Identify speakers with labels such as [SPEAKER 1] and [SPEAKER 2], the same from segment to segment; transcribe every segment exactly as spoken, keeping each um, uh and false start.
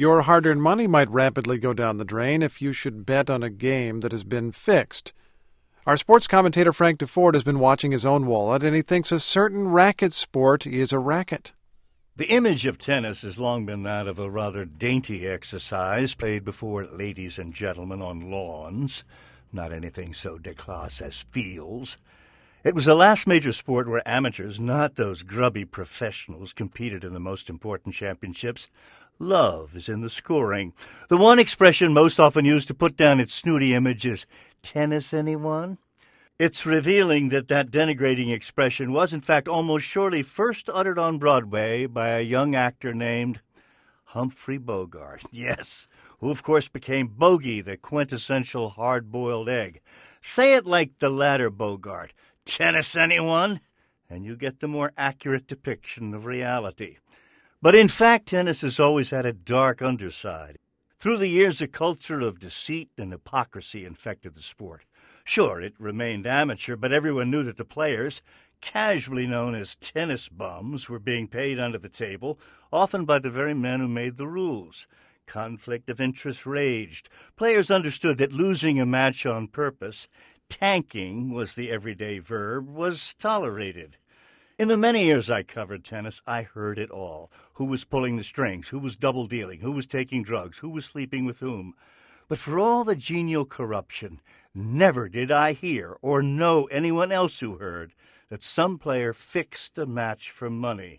[SPEAKER 1] Your hard-earned money might rapidly go down the drain if you should bet on a game that has been fixed. Our sports commentator Frank DeFord has been watching his own wallet, and he thinks a certain racket sport is a racket.
[SPEAKER 2] The image of tennis has long been that of a rather dainty exercise played before ladies and gentlemen on lawns, not anything so déclassé as fields. It was the last major sport where amateurs, not those grubby professionals, competed in the most important championships. Love is in the scoring. The one expression most often used to put down its snooty image is, "Tennis, anyone?" It's revealing that that denigrating expression was, in fact, almost surely first uttered on Broadway by a young actor named Humphrey Bogart. Yes, who, of course, became Bogey, the quintessential hard-boiled egg. Say it like the latter Bogart. "Tennis, anyone?" And you get the more accurate depiction of reality. But in fact, tennis has always had a dark underside. Through the years, a culture of deceit and hypocrisy infected the sport. Sure, it remained amateur, but everyone knew that the players, casually known as tennis bums, were being paid under the table, often by the very men who made the rules. Conflict of interest raged. Players understood that losing a match on purpose, tanking was the everyday verb, was tolerated. In the many years I covered tennis, I heard it all. Who was pulling the strings? Who was double-dealing? Who was taking drugs? Who was sleeping with whom? But for all the genial corruption, never did I hear or know anyone else who heard that some player fixed a match for money.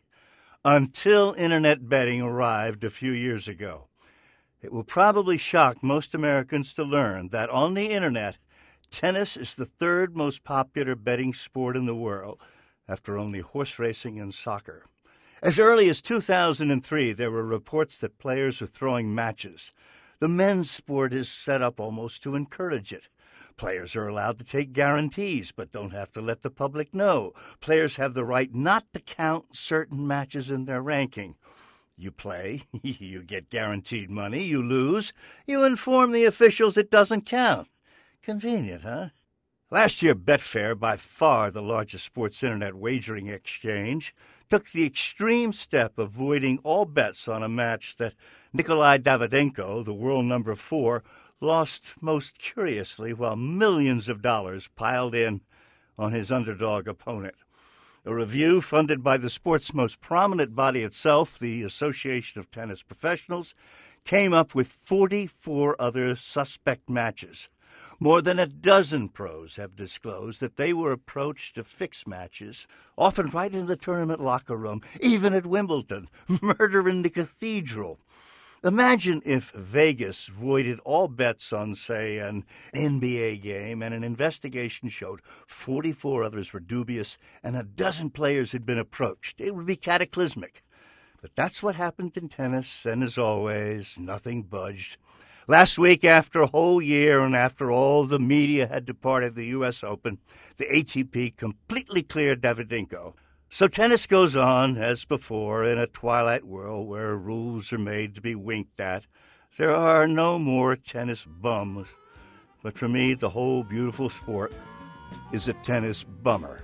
[SPEAKER 2] Until Internet betting arrived a few years ago. It will probably shock most Americans to learn that on the Internet, tennis is the third most popular betting sport in the world, after only horse racing and soccer. As early as two thousand three, there were reports that players were throwing matches. The men's sport is set up almost to encourage it. Players are allowed to take guarantees, but don't have to let the public know. Players have the right not to count certain matches in their ranking. You play, you get guaranteed money, you lose, you inform the officials it doesn't count. Convenient, huh? Last year, Betfair, by far the largest sports internet wagering exchange, took the extreme step of voiding all bets on a match that Nikolai Davydenko, the world number four, lost most curiously while millions of dollars piled in on his underdog opponent. A review funded by the sport's most prominent body itself, the Association of Tennis Professionals, came up with forty-four other suspect matches. More than a dozen pros have disclosed that they were approached to fix matches, often right in the tournament locker room, even at Wimbledon, murder in the cathedral. Imagine if Vegas voided all bets on, say, an N B A game, and an investigation showed forty-four others were dubious and a dozen players had been approached. It would be cataclysmic. But that's what happened in tennis, and as always, nothing budged. Last week, after a whole year and after all the media had departed the U S Open, the A T P completely cleared Davydenko. So tennis goes on, as before, in a twilight world where rules are made to be winked at. There are no more tennis bums. But for me, the whole beautiful sport is a tennis bummer.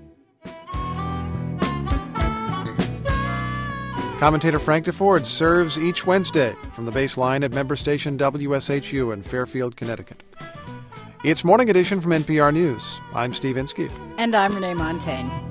[SPEAKER 1] Commentator Frank DeFord serves each Wednesday from the baseline at member station W S H U in Fairfield, Connecticut. It's Morning Edition from N P R News. I'm Steve Inskeep.
[SPEAKER 3] And I'm Renee Montaigne.